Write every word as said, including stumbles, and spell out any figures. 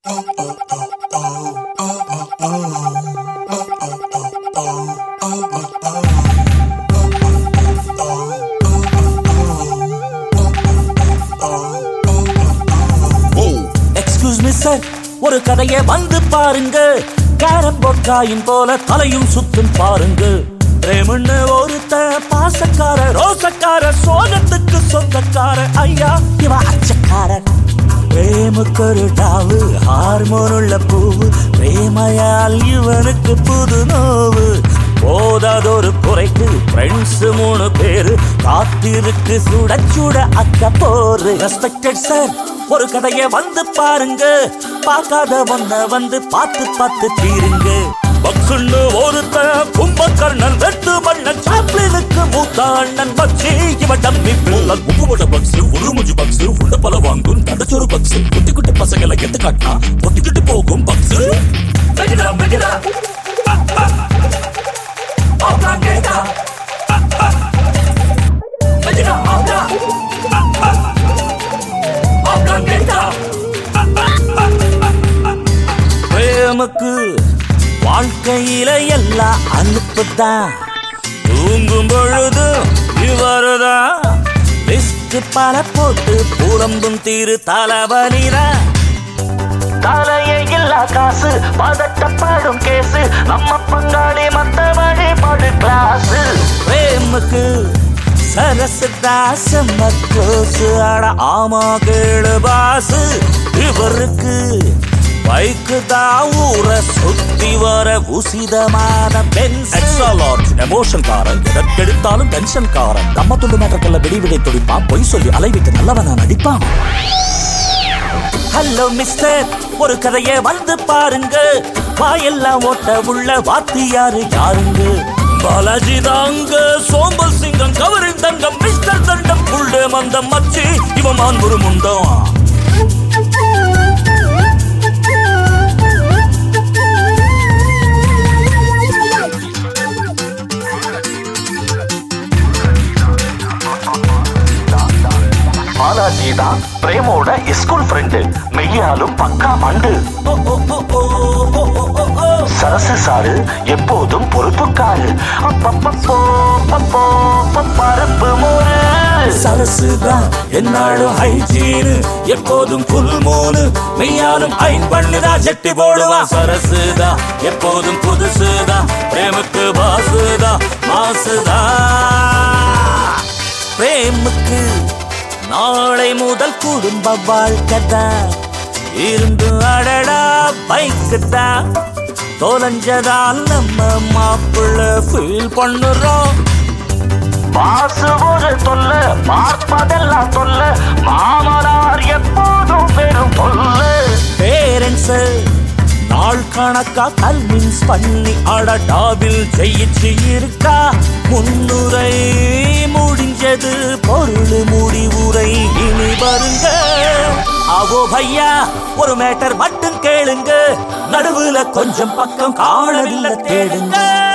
Excuse me sir, ஒரு கதையை வந்து பாருங்க. கேரம் பொக்காயின் போல தலையும் சுத்தும் பாருங்க. பிரேமன்னு ஒருத்த பாசக்கார ரோசக்கார சோகத்துக்கு சொந்தக்கார ஐயா இவ அச்சக்காரர். பிரேமுக்கு ஒரு டாவு ஹார்மோன் உள்ள பூவு பிரேமையால் இவனுக்கு புது நோவு. போதாதொரு குறைக்கு ஃப்ரெண்ட்ஸ் மூணு பேரு காத்திருக்கு சுட சுட அக்க போரு. ரெஸ்பெக்டட் சார், ஒரு கதையை வந்து பாருங்க. பார்க்காத ஒன்ன வந்து பார்த்து பார்த்து தீருங்க. பக்ஸுன்னு ஒருத்த கும்பகர்ணன் வெட்டு மன்னன் சாப்ளினுக்கு மூத்த அண்ணன் பக்ஸி இவ டம்மி பிள்ளை. உப்புமட்ட பக்ஸ் ஒரு முஞ்சு பக்ஸ் உண்ட பல வாங்கும் தடச்சொரு பக்ஸ் குட்டி குட்டி பசங்களை கெத்து காட்டினா ஒட்டிக்கிட்டு போகும் பக்ஸ். பிரேமுக்கு வாழ்க்கையில எல்லாம் அனுப்புதான். தூங்கும் பொழுது இவருதான் லிஸ்ட் பல போட்டு புலம்பும் தீரு தலைவலிதான். தலையே இல்லா காசு பதட்டப்படும் கேசு நம்ம பங்காளி மத்த வழிபாடு கிளாஸ். பிரேமுக்கு சரசு தாசம் க்ளோஸ். அட ஆமா கேளு பாசு. இவருக்கு பைக்கு தான் ஊர சுத்தி வர உசிதமான பென்ஸ். எக்ஸ்ட்ரா லார்ஜ் எமோஷன் காரன் எதற்கெடுத்தாலும் டென்ஷன் காரன். நம்ம துண்டு மேட்டர்கல்ல விடி விடை துடிப்பான். பொய் சொல்லி அலைவிட்டு நல்லவனா நடிப்பான். ஹலோ மிஸ்டர், ஒரு கதையை வந்து பாருங்க. வாயெல்லாம் ஓட்ட உள்ள வாத்தியாரு யாருங்க? பாலாஜி தாங்க சோம்பல் சிங்கம் கவரின் தங்கம் மிஸ்டர் தண்டம் புள்ளே மந்தம் மச்சி இவன் மான்புரு முண்டம். பாலாஜி தான் பிரேமோட ஸ்கூல் ஃப்ரெண்டு. மெய்யாலும் பக்கா மண்டு. சரசு சாரு எப்போதும் பொறுப்புக்காரு. பருப்பு மோரு. சரசுதான் என்னாலும் ஹைஜீனு எப்போதும் புல் மோனு. மெய்யாலும் ஐன் பண்ணுதா ஜெட்டி போடுவா. சரசுதா எப்போதும் புதுசுதா. பிரேமுக்கு பாசுதா மாசுதா. பிரேமுக்கு நாளை முதல் குடும்ப வாழ்க்கை தான். இருந்து அடடா பைக்கு தான். தொலைஞ்சதால் நம்ம மாப்பிள்ள ஃபீல் பண்ணுறோம். பாசு ஒரு தொல்ல பார்ப்பதெல்லாம் தொல்ல. மாமனார் எப்போதும் பெரும் தொல்ல. பேரண்ட்ஸ் நாள் கணக்கா கன்வின்ஸ் பண்ணி அடடாவில் ஜெயிச்சு இருக்கா. முன்னுரை முடிஞ்சது பொருள் முடிவுரை இனி வருங்க. அவோ பையா, ஒரு மேட்டர் மட்டும் கேளுங்க. நடுவுல கொஞ்சம் பக்கம் காணவில்லை தேடுங்க.